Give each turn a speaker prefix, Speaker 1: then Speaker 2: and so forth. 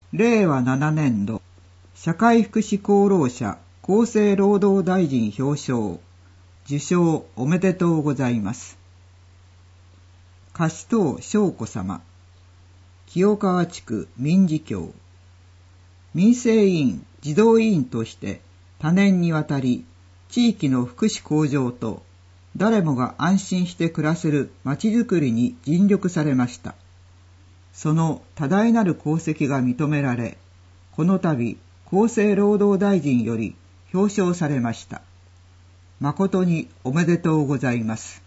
Speaker 1: 令和7年度社会福祉功労者厚生労働大臣表彰受賞おめでとうございます。樫藤翔子様、清川地区民事協民生委員児童委員として多年にわたり地域の福祉向上と誰もが安心して暮らせるまちづくりに尽力されました。その多大なる功績が認められ、この度厚生労働大臣より表彰されました。誠におめでとうございます。